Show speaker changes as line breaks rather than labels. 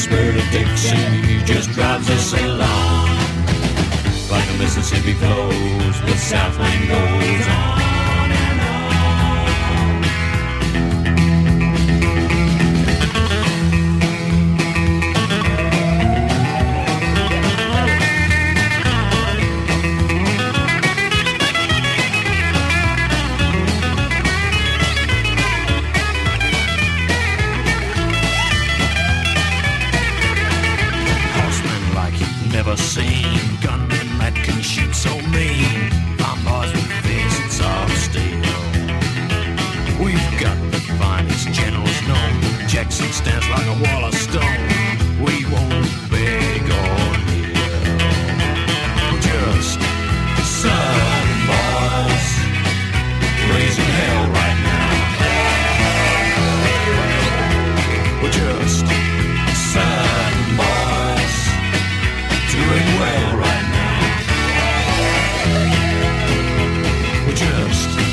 spirit of Dixie just drives us along. Like the Mississippi flows, the Southland goes on and on. Horsemen like you've never seen, gunmen that can shoot so mean, bombers with fists of steel. We've got the finest generals known. Jackson stands like a wall of stone. We won't beg or kneel. We're just Southern boys raising hell right now. We're just Southern boys doing well right now. We're just